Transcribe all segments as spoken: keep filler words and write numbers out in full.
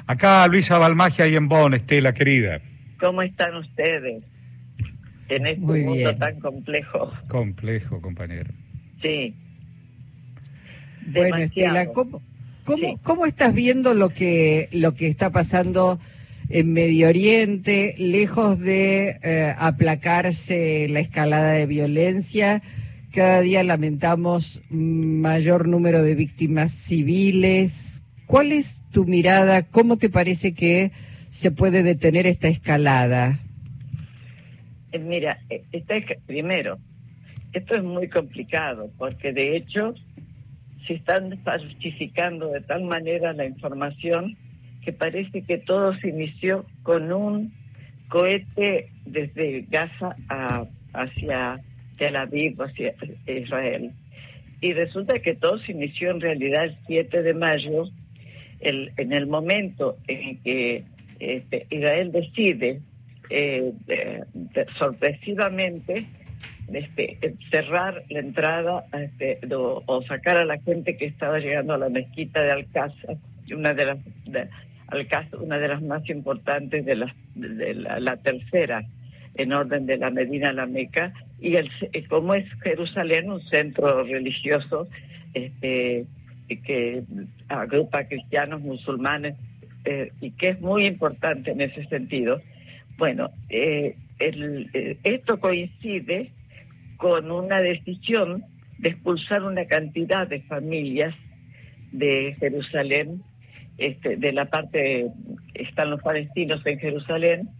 Acá Luisa Balmagia y en Bonn, Estela, querida. ¿Cómo están ustedes en este Muy mundo bien. tan complejo? Complejo, compañero. Sí. Bueno, Demasiado. Estela, ¿cómo, cómo, Sí. cómo estás viendo lo que, lo que está pasando en Medio Oriente, lejos de eh, aplacarse la escalada de violencia? Cada día lamentamos mayor número de víctimas civiles. ¿Cuál es tu mirada? ¿Cómo te parece que se puede detener esta escalada? Eh, Mira, eh, está, primero, esto es muy complicado porque de hecho se están falsificando de tal manera la información que parece que todo se inició con un cohete desde Gaza a, hacia Tel Aviv, hacia Israel. Y resulta que todo se inició en realidad el siete de mayo, el, en el momento en que este, Israel decide eh, de, de, sorpresivamente este, cerrar la entrada este, o, o sacar a la gente que estaba llegando a la mezquita de Al-Aqsa, una de las de, Al-Aqsa, una de las más importantes de, las, de la, la tercera en orden de la Medina a la Meca, y el, como es Jerusalén un centro religioso este, que agrupa cristianos, musulmanes, eh, y que es muy importante en ese sentido. Bueno, eh, el, eh, esto coincide con una decisión de expulsar una cantidad de familias de Jerusalén, este, de la parte, están los palestinos en Jerusalén.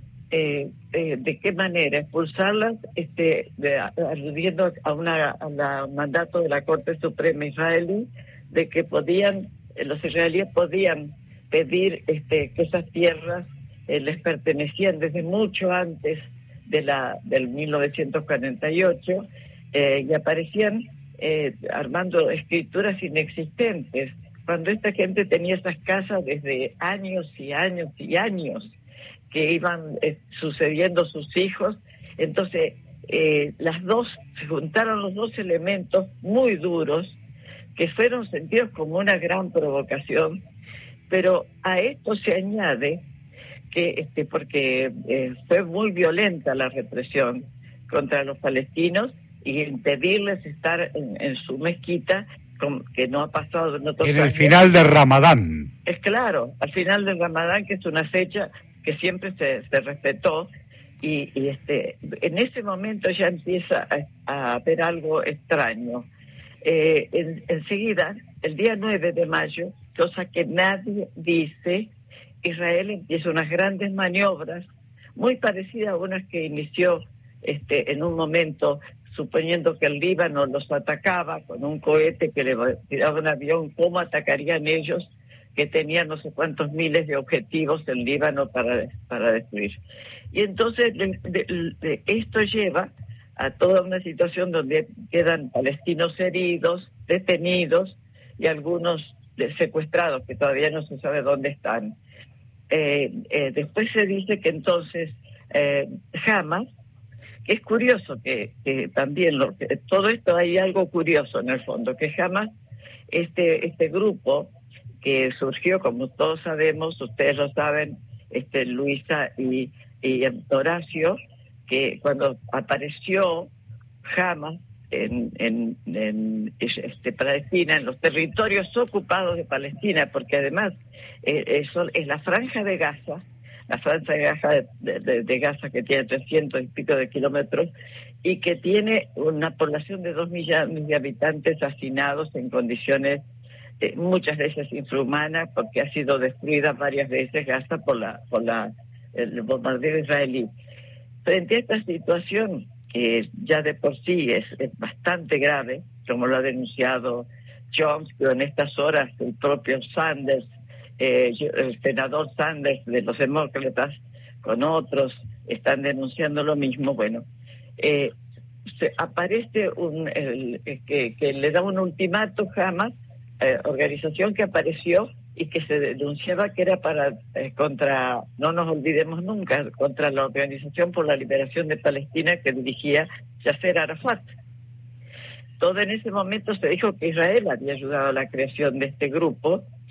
Eh, eh, ¿De qué manera? Expulsarlas, este, de, aludiendo a una a la mandato de la Corte Suprema israelí de que podían, eh, los israelíes podían pedir este, que esas tierras eh, les pertenecían desde mucho antes de la del mil novecientos cuarenta y ocho eh, y aparecían eh, armando escrituras inexistentes cuando esta gente tenía esas casas desde años y años y años que iban eh, sucediendo sus hijos. Entonces eh, las dos se juntaron los dos elementos muy duros que fueron sentidos como una gran provocación, pero a esto se añade que este porque eh, fue muy violenta la represión contra los palestinos y impedirles estar en, en su mezquita, con, que no ha pasado en otros En el años. final del Ramadán. Es claro, al final del Ramadán, que es una fecha que siempre se, se respetó, y, y este en ese momento ya empieza a, a haber algo extraño. Eh, en, enseguida, el día nueve de mayo, cosa que nadie dice, Israel empieza unas grandes maniobras, muy parecidas a unas que inició este, en un momento, suponiendo que el Líbano los atacaba con un cohete que le tiraba un avión. ¿Cómo atacarían ellos, que tenían no sé cuántos miles de objetivos en Líbano para, para destruir? Y entonces de, de, de, esto lleva a toda una situación donde quedan palestinos heridos, detenidos y algunos secuestrados que todavía no se sabe dónde están. Eh, eh, después se dice que entonces eh, Hamas, que es curioso que, que también lo, que, todo esto hay algo curioso en el fondo, que Hamas, este, este grupo que surgió, como todos sabemos, ustedes lo saben, este, Luisa y, y Horacio, que cuando apareció Hamas en, en, en este, Palestina, en los territorios ocupados de Palestina, porque además eh, eso es la franja de Gaza, la franja de Gaza, de, de, de Gaza que tiene trescientos y pico de kilómetros y que tiene una población de dos millones de habitantes hacinados en condiciones eh, muchas veces infrahumanas, porque ha sido destruida varias veces Gaza por la por la el bombardeo israelí. Frente a esta situación, que ya de por sí es, es bastante grave, como lo ha denunciado Chomsky, en estas horas el propio Sanders, eh, el senador Sanders de los demócratas, con otros, están denunciando lo mismo. Bueno, eh, se aparece un el, que, que le da un ultimato Hamas, eh, organización que apareció y que se denunciaba que era para eh, contra, no nos olvidemos nunca, contra la Organización por la Liberación de Palestina que dirigía Yasser Arafat. Todo en ese momento se dijo que Israel había ayudado a la creación de este grupo,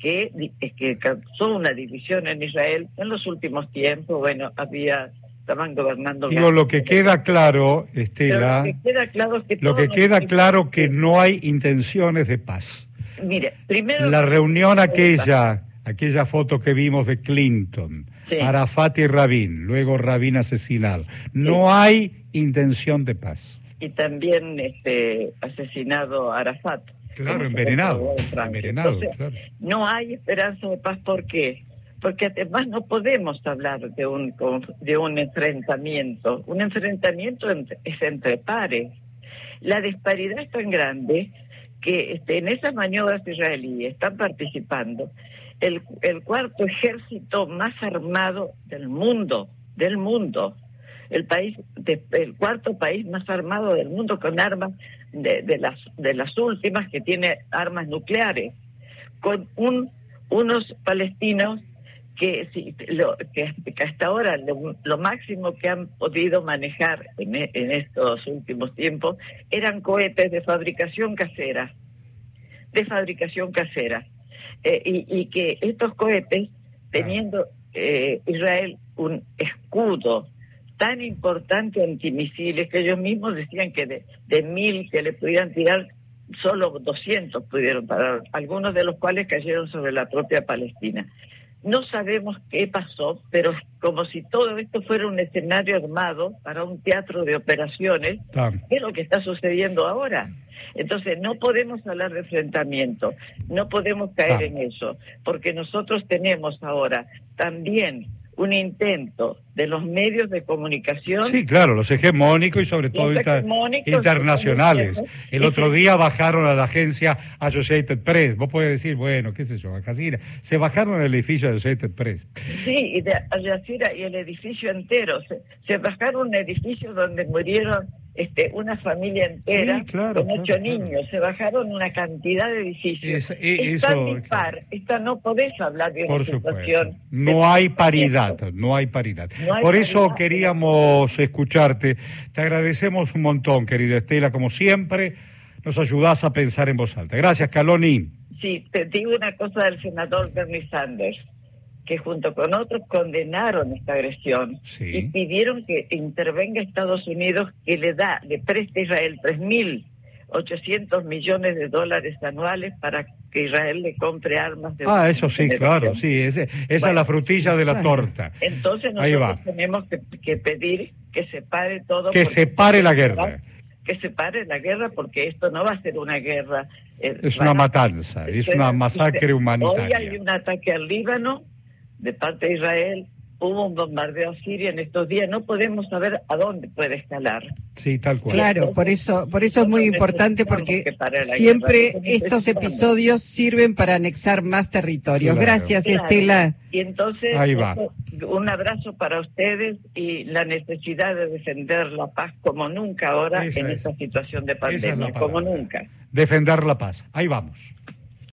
que, que causó una división en Israel en los últimos tiempos. Bueno, había estaban gobernando. Digo, lo que queda claro, Estela, lo que queda claro es que, lo que, queda claro que no hay intenciones de paz. Mire, primero la reunión aquella, aquella foto que vimos de Clinton, sí. Arafat y Rabin, luego Rabin asesinado, no sí. hay intención de paz. Y también este asesinado Arafat. Claro, envenenado. envenenado Entonces, claro. No hay esperanza de paz, ¿por qué? Porque además no podemos hablar de un de un enfrentamiento. Un enfrentamiento es entre pares. La disparidad es tan grande que este, en esas maniobras israelíes están participando el, el cuarto ejército más armado del mundo, del mundo. El país, de, el cuarto país más armado del mundo con armas de, de las de las últimas, que tiene armas nucleares, con un unos palestinos que, sí, lo, que, que hasta ahora lo, lo máximo que han podido manejar en, en estos últimos tiempos eran cohetes de fabricación casera, de fabricación casera, eh, y, y que estos cohetes, teniendo eh, Israel un escudo tan importante antimisiles, que ellos mismos decían que de, de mil que le pudieran tirar, solo doscientos pudieron parar, algunos de los cuales cayeron sobre la propia Palestina. No sabemos qué pasó, pero es como si todo esto fuera un escenario armado para un teatro de operaciones, ah. que es lo que está sucediendo ahora. Entonces no podemos hablar de enfrentamiento, no podemos caer ah. en eso, porque nosotros tenemos ahora también un intento de los medios de comunicación. Sí, claro, los hegemónicos y sobre todo inter internacionales. El otro día bajaron a la agencia Associated Press. Vos podés decir, bueno, qué sé yo, Al Jazeera. Se bajaron el edificio de Associated Press. Sí, y de Al Jazeera y el edificio entero. Se, se bajaron un edificio donde murieron este, una familia entera, sí, claro, con ocho claro, niños. Claro. Se bajaron una cantidad de edificios. Es, es, Está dispar. Claro. Esta no podés hablar de una Por situación. Supuesto. No hay paridad, no hay paridad. No hay Por paridad. Eso queríamos escucharte. Te agradecemos un montón, querida Estela, como siempre, nos ayudás a pensar en voz alta. Gracias, Caloni. Sí, te digo una cosa del senador Bernie Sanders, que junto con otros condenaron esta agresión, sí. y pidieron que intervenga Estados Unidos, que le da, le preste a Israel tres mil ochocientos millones de dólares anuales para que Israel le compre armas de Ah, eso sí, claro, sí, ese, esa bueno, es la frutilla de la torta. Entonces nosotros tenemos que, que pedir que se pare todo. Que se pare la guerra. Que se pare la guerra, porque esto no va a ser una guerra. Eh, es una matanza, es una masacre humanitaria. Hoy hay un ataque al Líbano de parte de Israel, hubo un bombardeo a Siria en estos días, no podemos saber a dónde puede escalar. Sí, tal cual. Claro, por eso, por eso es muy importante, porque siempre estos episodios sirven para anexar más territorios. Claro. Gracias, claro. Estela. Y entonces, ahí va. Un abrazo para ustedes y la necesidad de defender la paz como nunca ahora esa en es. Esta situación de pandemia, como nunca. Defender la paz. Ahí vamos.